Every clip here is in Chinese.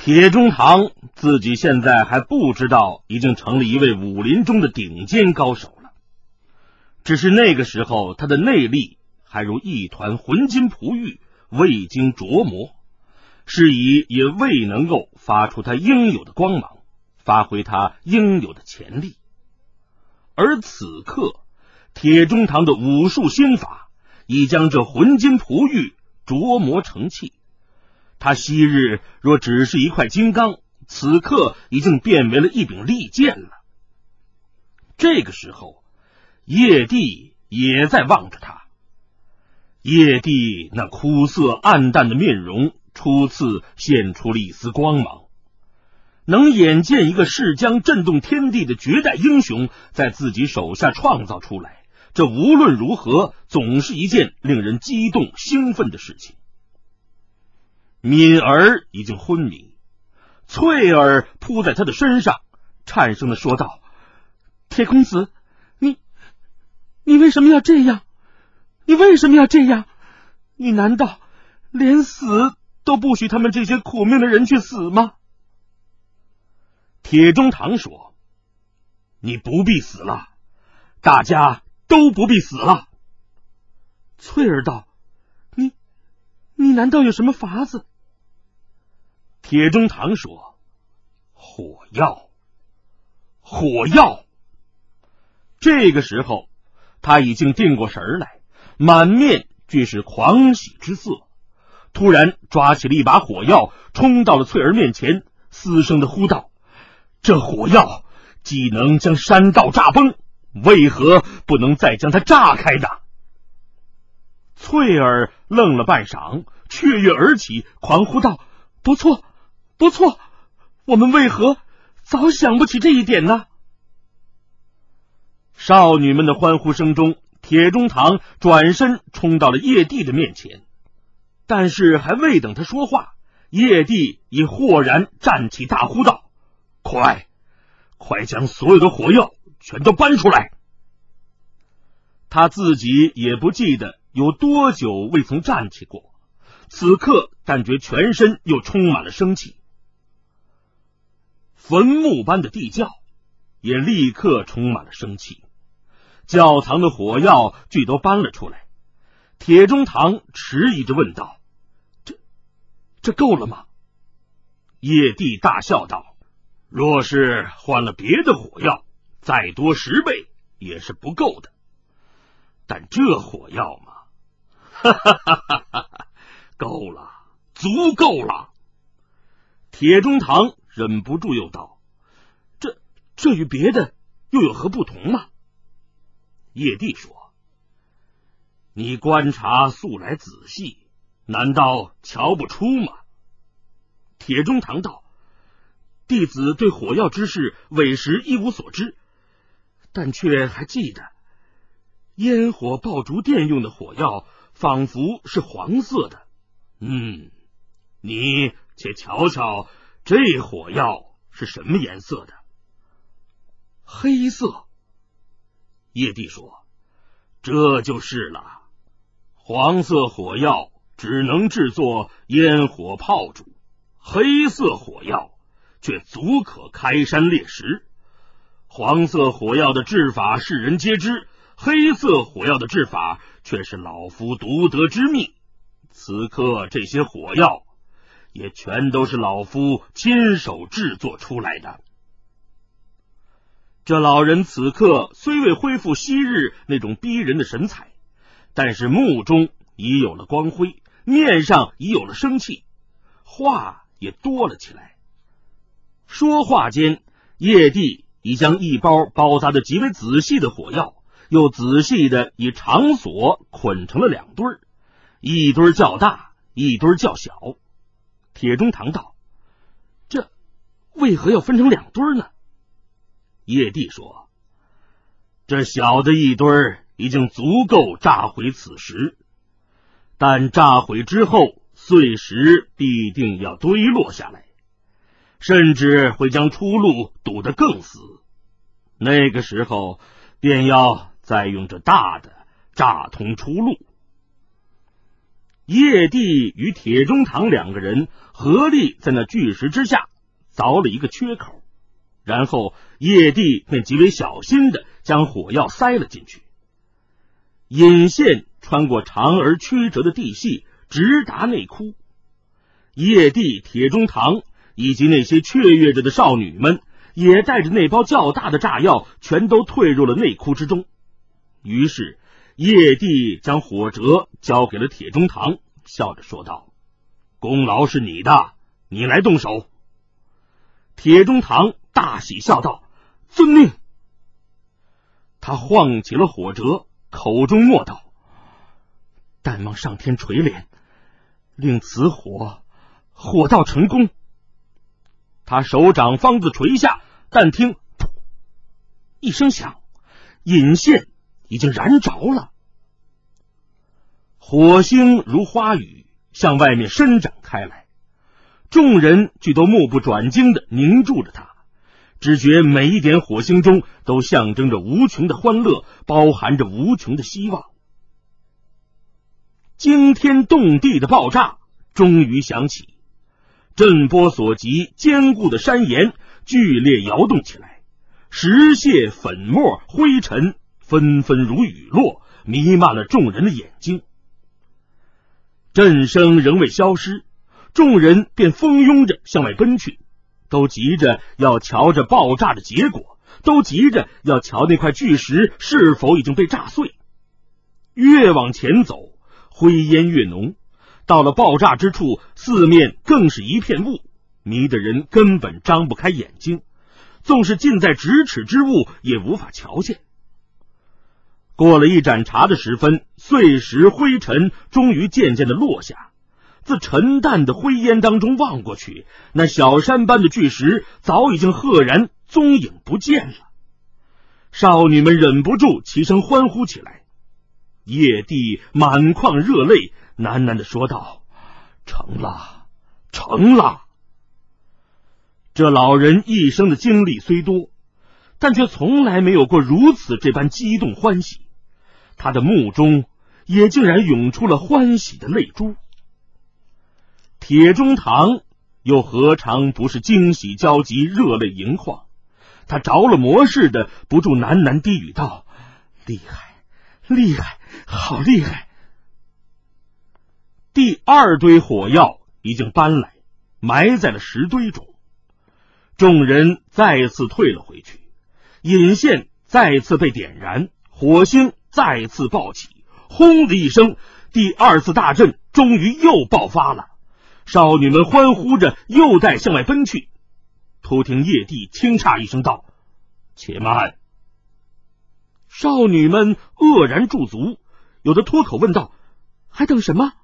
铁中堂自己现在还不知道已经成了一位武林中的顶尖高手了，只是那个时候他的内力还如一团浑金璞玉，未经琢磨，是以也未能够发出他应有的光芒，发挥他应有的潜力。而此刻铁中堂的武术心法已将这浑金璞玉琢磨成器，他昔日若只是一块金刚，此刻已经变为了一柄利剑了。这个时候叶帝也在望着他，叶帝那枯涩暗淡的面容初次现出了一丝光芒，能眼见一个势将震动天地的绝代英雄在自己手下创造出来，这无论如何总是一件令人激动兴奋的事情。敏儿已经昏迷，翠儿扑在他的身上，颤声地说道：铁公子，你为什么要这样？你为什么要这样？你难道连死都不许他们这些苦命的人去死吗？铁中堂说：你不必死了，大家都不必死了。翠儿道：你难道有什么法子？铁中堂说：火药。这个时候他已经定过神来，满面俱是狂喜之色，突然抓起了一把火药，冲到了翠儿面前，嘶声的呼道：这火药既能将山道炸崩，为何不能再将它炸开呢？翠儿愣了半晌，雀跃而起，狂呼道：不错，我们为何早想不起这一点呢？少女们的欢呼声中，铁中堂转身冲到了叶帝的面前，但是还未等他说话，叶帝已豁然站起，大呼道：快将所有的火药全都搬出来！他自己也不记得有多久未曾站起过，此刻感觉全身又充满了生气。坟墓般的地窖也立刻充满了生气，窖藏的火药俱都搬了出来。铁中堂迟疑着问道：这够了吗？叶帝大笑道：若是换了别的火药，再多10倍也是不够的，但这火药嘛，够了，足够了。铁中堂忍不住又道：这与别的又有何不同吗？叶帝说：你观察素来仔细，难道瞧不出吗？铁中堂道：弟子对火药之事委实一无所知，但却还记得烟火爆竹店用的火药仿佛是黄色的。你且瞧瞧这火药是什么颜色的？黑色。叶帝说：这就是了，黄色火药只能制作烟火炮竹，黑色火药却足可开山裂石。黄色火药的制法世人皆知，黑色火药的制法却是老夫独得之秘。此刻这些火药也全都是老夫亲手制作出来的。这老人此刻虽未恢复昔日那种逼人的神采，但是目中已有了光辉，面上已有了生气，话也多了起来。说话间，叶帝已将一包包扎的极为仔细的火药，又仔细的以长索捆成了2堆，一堆较大，一堆较小。铁中堂道：这为何要分成2堆呢？叶帝说：这小的一堆已经足够炸毁此时，但炸毁之后碎石必定要堆落下来，甚至会将出路堵得更死，那个时候便要再用这大的炸通出路。 叶帝与铁中堂两个人合力在那巨石之下凿了一个缺口，然后叶帝便极为小心地将火药塞了进去。引线穿过长而曲折的地隙，直达内窟。叶帝、铁中堂以及那些雀跃着的少女们也带着那包较大的炸药，全都退入了内窟之中。于是叶帝将火折交给了铁中堂，笑着说道：功劳是你的，你来动手。铁中堂大喜，笑道：遵命。他晃起了火折，口中默道：但望上天垂怜，令此火道成功。他手掌方自垂下，但听噗一声响，引线已经燃着了。火星如花雨向外面伸展开来，众人俱都目不转睛地凝住着它，只觉每一点火星中都象征着无穷的欢乐，包含着无穷的希望。惊天动地的爆炸终于响起，震波所及，坚固的山岩剧烈摇动起来，石屑、粉末、灰尘纷纷如雨落，弥漫了众人的眼睛。震声仍未消失，众人便蜂拥着向外奔去，都急着要瞧着爆炸的结果，都急着要瞧那块巨石是否已经被炸碎。越往前走，灰烟越浓，到了爆炸之处，四面更是一片雾，迷得人根本张不开眼睛，纵是近在咫尺之物也无法瞧见。过了一盏茶的时分，碎石灰尘终于渐渐地落下，自沉淡的灰烟当中望过去，那小山般的巨石早已经赫然踪影不见了。少女们忍不住齐声欢呼起来。叶帝满眶热泪，喃喃地说道：成了，成了。这老人一生的经历虽多，但却从来没有过如此这般激动欢喜，他的目中也竟然涌出了欢喜的泪珠。铁中堂又何尝不是惊喜交集，热泪盈眶？他着了魔似的不住喃喃低语道：厉害，厉害，好厉害。第二堆火药已经搬来，埋在了石堆中。众人再次退了回去，引线再次被点燃，火星再次爆起，轰的一声，第二次大震终于又爆发了。少女们欢呼着又待向外奔去。突听叶帝轻诧一声道：且慢。少女们愕然驻足，有的脱口问道：还等什么？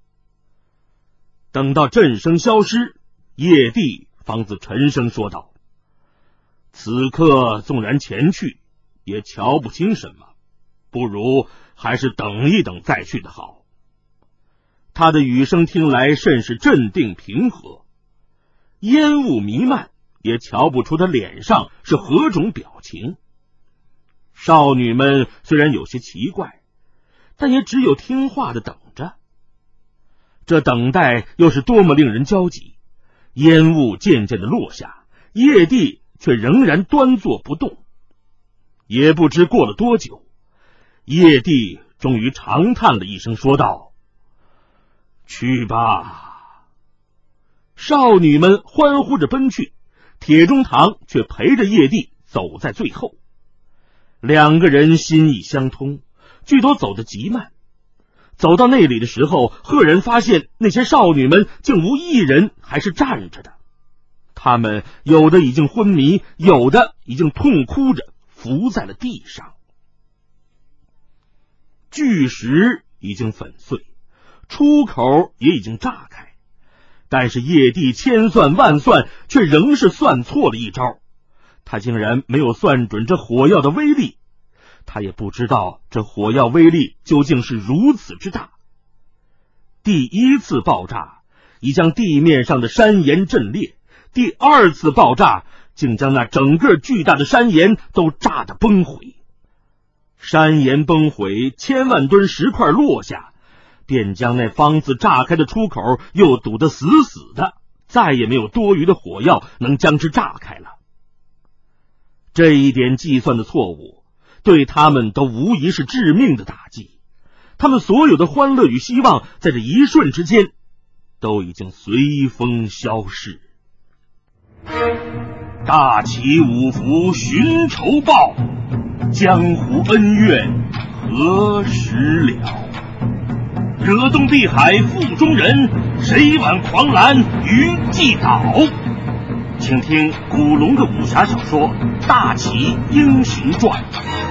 等到震声消失，叶帝方自沉声说道：此刻纵然前去，也瞧不清什么，不如还是等一等再去的好。他的语声听来甚是镇定平和，烟雾弥漫，也瞧不出他脸上是何种表情。少女们虽然有些奇怪，但也只有听话的等着。这等待又是多么令人焦急。烟雾渐渐的落下，叶帝却仍然端坐不动。也不知过了多久，叶帝终于长叹了一声，说道：去吧。少女们欢呼着奔去，铁中堂却陪着叶帝走在最后。两个人心意相通，俱都走得极慢。走到那里的时候，赫然发现那些少女们竟无一人还是站着的，她们有的已经昏迷，有的已经痛哭着伏在了地上。巨石已经粉碎，出口也已经炸开，但是叶帝千算万算，却仍是算错了一招。他竟然没有算准这火药的威力，他也不知道这火药威力究竟是如此之大。第一次爆炸已将地面上的山岩震裂，第二次爆炸竟将那整个巨大的山岩都炸得崩毁。山岩崩毁，千万吨石块落下， 便将那方子炸开的出口又堵得死死的，再也没有多余的火药能将之炸开了。这一点计算的错误，对他们都无疑是致命的打击。他们所有的欢乐与希望，在这一瞬之间，都已经随风消逝。大起五福寻仇报，江湖恩怨何时了？惹动碧海腹中人，谁挽狂澜于既倒？请听古龙的武侠小说《大起英雄传》。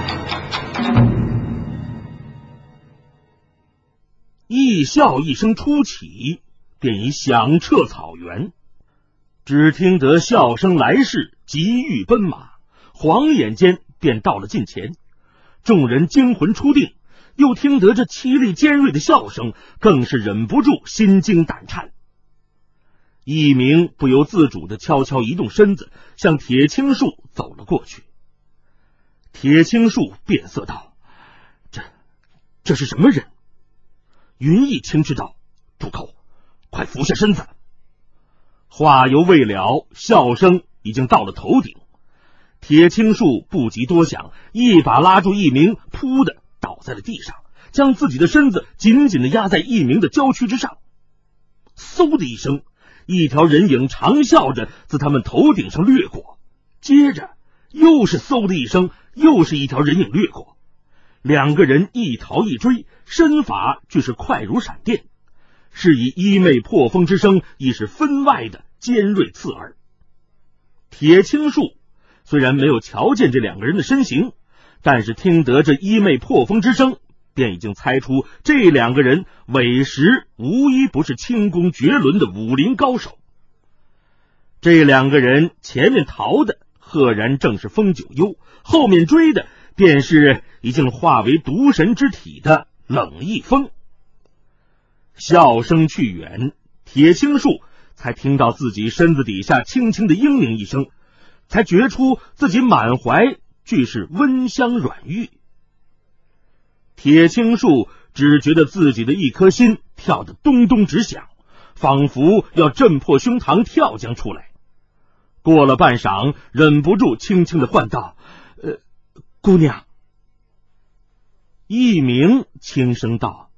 一笑一声初起，便已响彻草原。只听得笑声来势，急欲奔马，晃眼间便到了近前。众人惊魂初定，又听得这凄厉尖锐的笑声，更是忍不住心惊胆颤。一鸣不由自主地悄悄移动身子，向铁青树走了过去。铁青树变色道：这是什么人？云逸轻斥道：住口，快俯下身子。话犹未了，笑声已经到了头顶。铁青树不及多想，一把拉住一鸣，扑的倒在了地上，将自己的身子紧紧地压在一鸣的娇躯之上。嗖的一声，一条人影长啸着自他们头顶上掠过，接着又是嗖的一声，又是一条人影掠过。两个人一逃一追，身法却是快如闪电，是以衣袂破风之声亦是分外的尖锐刺耳。铁青树虽然没有瞧见这两个人的身形，但是听得这衣袂破风之声，便已经猜出这两个人委实无一不是轻功绝伦的武林高手。这两个人前面逃的赫然正是风九幽，后面追的便是已经化为毒神之体的冷逸风。笑声去远，铁青树才听到自己身子底下轻轻的嘤咛一声，才觉出自己满怀俱是温香软玉。铁青树只觉得自己的一颗心跳得咚咚直响，仿佛要震破胸膛跳将出来。过了半晌，忍不住轻轻地唤道：姑娘。一鸣轻声道：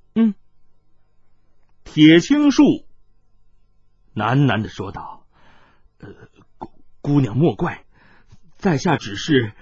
铁青树喃喃地说道：姑娘莫怪，在下只是。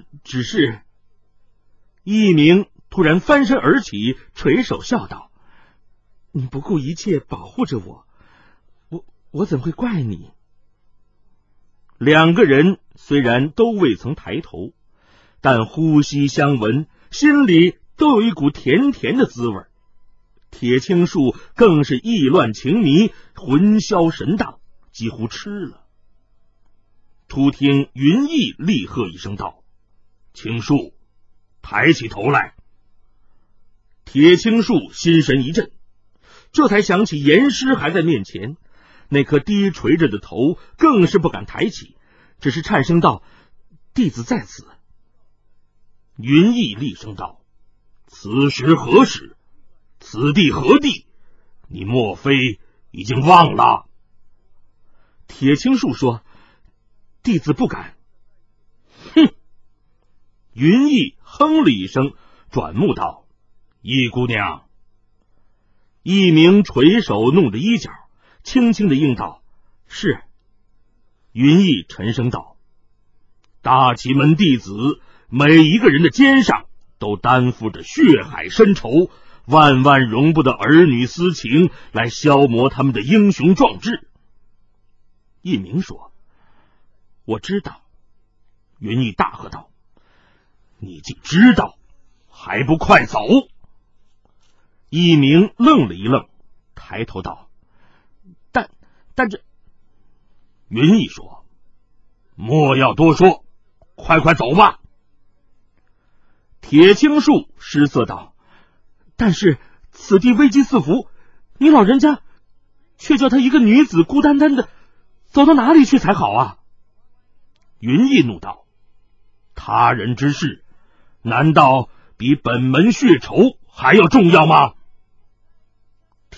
一鸣突然翻身而起，垂手笑道：你不顾一切保护着我怎会怪你？两个人虽然都未曾抬头，但呼吸相闻，心里都有一股甜甜的滋味。铁青树更是意乱情迷，魂消神荡，几乎痴了。突听云逸厉喝一声道：青树，抬起头来。铁青树心神一震，这才想起严师还在面前，那颗低垂着的头更是不敢抬起，只是颤声道：弟子在此。云逸厉声道：此时何时？此地何地？你莫非已经忘了？铁青树说：弟子不敢。哼！云逸哼了一声，转目道：易姑娘。一鸣垂手弄着衣角，轻轻地应道：是。云逸沉声道：大齐门弟子每一个人的肩上都担负着血海深仇，万万容不得儿女私情来消磨他们的英雄壮志。一鸣说：我知道。云逸大喝道：你竟知道，还不快走！一鸣愣了一愣，抬头道：但这……云逸说：莫要多说，快快走吧。铁青树失色道：但是此地危机四伏，你老人家却叫她一个女子孤单单的走到哪里去才好啊？云逸怒道：他人之事，难道比本门血仇还要重要吗？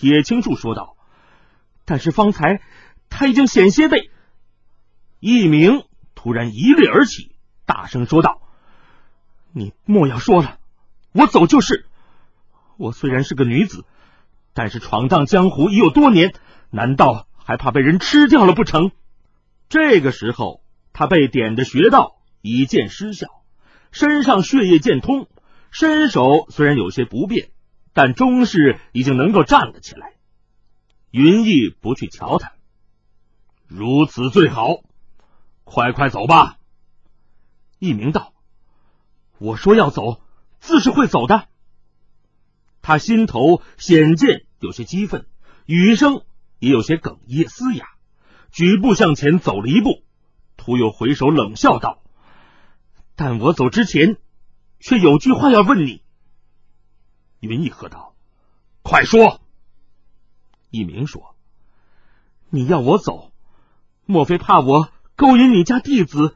铁青树说道：“但是方才他已经险些被……”一鸣突然一跃而起，大声说道：“你莫要说了，我走就是。我虽然是个女子，但是闯荡江湖已有多年，难道还怕被人吃掉了不成？”这个时候，他被点的穴道已见失效，身上血液渐通，身手虽然有些不便，但终是已经能够站了起来。云逸不去瞧他，如此最好，快快走吧。一鸣道：“我说要走，自是会走的。”他心头显见有些激愤，语声也有些哽咽嘶哑，举步向前走了一步，突又回首冷笑道：“但我走之前，却有句话要问你。”云逸喝道：“快说！”一鸣说：“你要我走，莫非怕我勾引你家弟子？”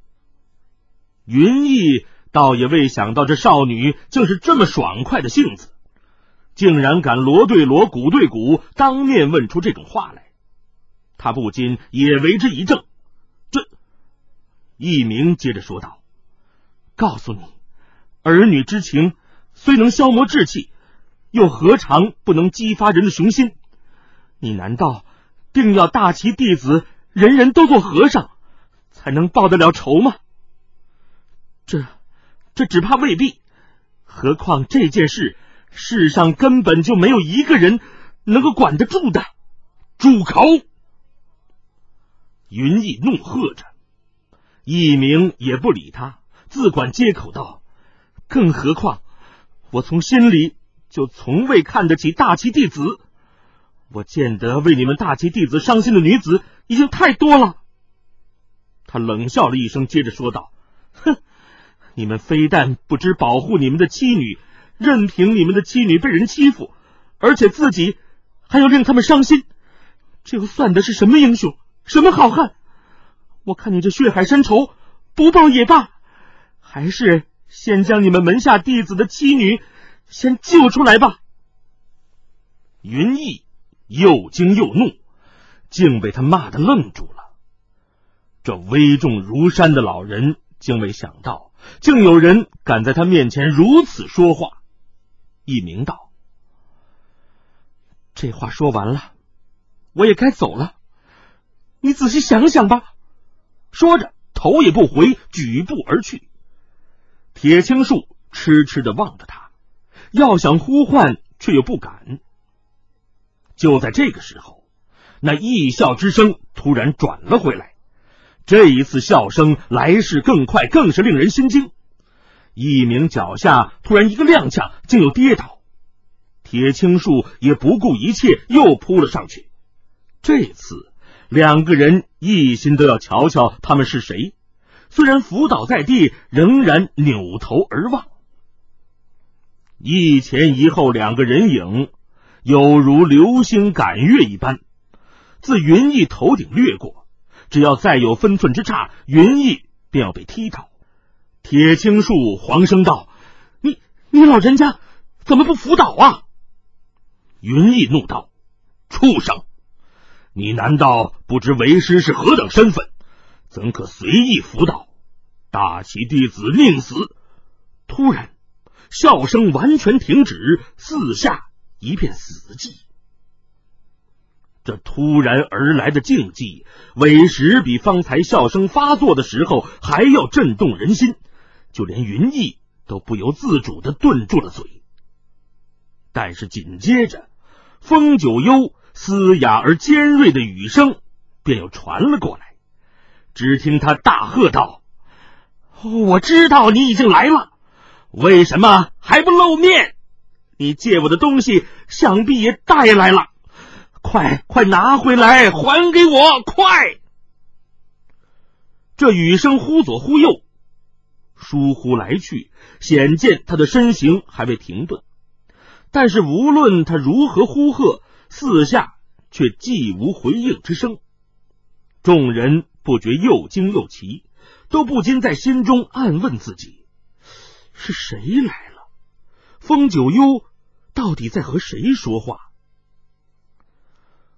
云逸倒也未想到这少女竟是这么爽快的性子，竟然敢锣对锣鼓对鼓当面问出这种话来，他不禁也为之一怔。这一鸣接着说道：“告诉你，儿女之情虽能消磨志气，又何尝不能激发人的雄心？你难道定要大齐弟子人人都做和尚，才能报得了仇吗？这只怕未必。何况这件事，世上根本就没有一个人能够管得住的。住口！”云逸怒喝着，一鸣也不理他，自管接口道：“更何况我从心里就从未看得起大齐弟子，我见得为你们大齐弟子伤心的女子已经太多了。”他冷笑了一声，接着说道：“哼，你们非但不知保护你们的妻女，任凭你们的妻女被人欺负，而且自己还要令他们伤心，这又算的是什么英雄，什么好汉？我看你这血海深仇，不报也罢，还是先将你们门下弟子的妻女先救出来吧。”云逸又惊又怒，竟被他骂得愣住了。这威重如山的老人竟未想到，竟有人敢在他面前如此说话。一鸣道：“这话说完了，我也该走了，你仔细想想吧。”说着头也不回，举步而去。铁青树痴痴地望着他，要想呼唤却又不敢。就在这个时候，那异笑之声突然转了回来，这一次笑声来势更快，更是令人心惊。一鸣脚下突然一个踉跄，竟又跌倒。铁青树也不顾一切，又扑了上去。这次两个人一心都要瞧瞧他们是谁，虽然伏倒在地，仍然扭头而望。一前一后两个人影，有如流星赶月一般，自云逸头顶掠过，只要再有分寸之差，云逸便要被踢倒。铁青树黄声道：“你老人家怎么不扶倒啊？”云逸怒道：“畜生！你难道不知为师是何等身份，怎可随意扶倒？大齐弟子宁死！”突然笑声完全停止，四下一片死寂。这突然而来的静寂，委实比方才笑声发作的时候还要震动人心，就连云逸都不由自主地顿住了嘴。但是紧接着，风九幽嘶哑而尖锐的语声便又传了过来。只听他大喝道：“我知道你已经来了，为什么还不露面？你借我的东西想必也带来了，快拿回来，还给我，快！”这语声忽左忽右，疏忽来去，显见他的身形还未停顿。但是无论他如何呼喝，四下却既无回应之声。众人不觉又惊又奇，都不禁在心中暗问自己：是谁来了？风九幽到底在和谁说话？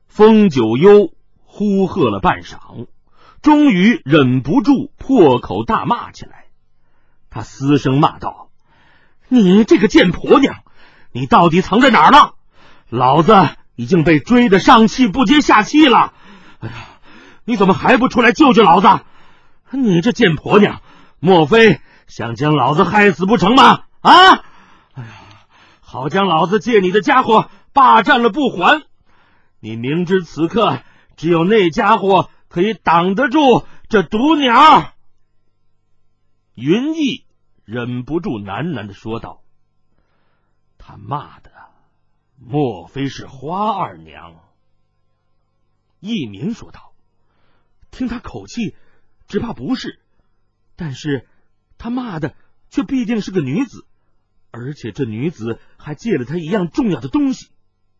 风九幽呼喝了半晌，终于忍不住破口大骂起来。他嘶声骂道：你这个贱婆娘，你到底藏在哪儿了？老子已经被追得上气不接下气了，哎呀，你怎么还不出来救救老子？你这贱婆娘，莫非想将老子害死不成吗？啊！哎呀，好将老子借你的家伙霸占了不还，你明知此刻只有那家伙可以挡得住这毒鸟。云逸忍不住喃喃地说道：他骂的莫非是花二娘？一鸣说道：听他口气只怕不是，但是他骂的却必定是个女子，而且这女子还借了他一样重要的东西。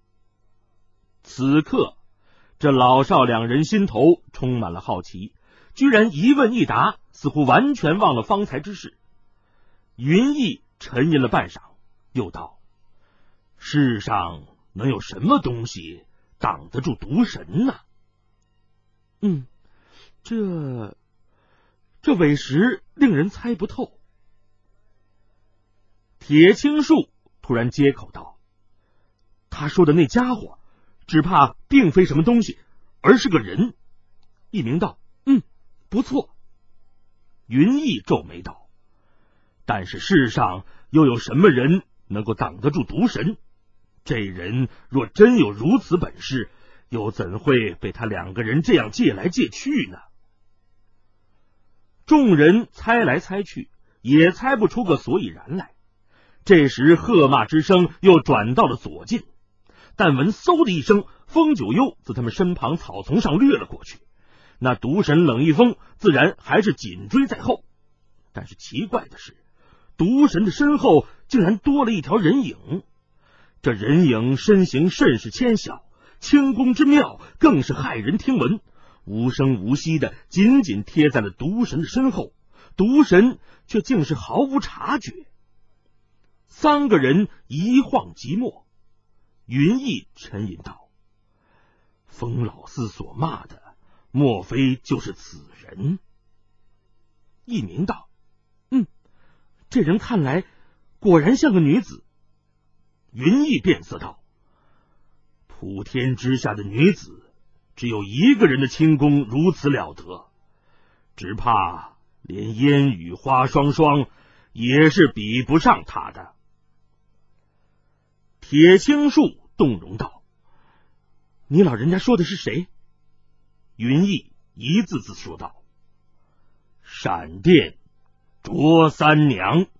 此刻这老少两人心头充满了好奇，居然一问一答，似乎完全忘了方才之事。云逸沉吟了半晌，又道：世上能有什么东西挡得住毒神呢？这委实令人猜不透。铁青树突然接口道：他说的那家伙只怕并非什么东西，而是个人。一鸣道：不错。云逸皱眉道：但是世上又有什么人能够挡得住毒神？这人若真有如此本事，又怎会被他两个人这样借来借去呢？众人猜来猜去，也猜不出个所以然来。这时喝骂之声又转到了左近，但闻嗖的一声，风九幽自他们身旁草丛上掠了过去，那毒神冷一风自然还是紧追在后。但是奇怪的是，毒神的身后竟然多了一条人影。这人影身形甚是纤小，轻功之妙更是骇人听闻，无声无息的紧紧贴在了毒神的身后，毒神却竟是毫无察觉。三个人一晃即没。云逸沉吟道：风老四所骂的莫非就是此人？一鸣道：这人看来果然像个女子。云逸变色道：普天之下的女子，只有一个人的轻功如此了得，只怕连烟雨花双双也是比不上他的。铁青树动容道：你老人家说的是谁？云逸一字字说道：闪电卓三娘。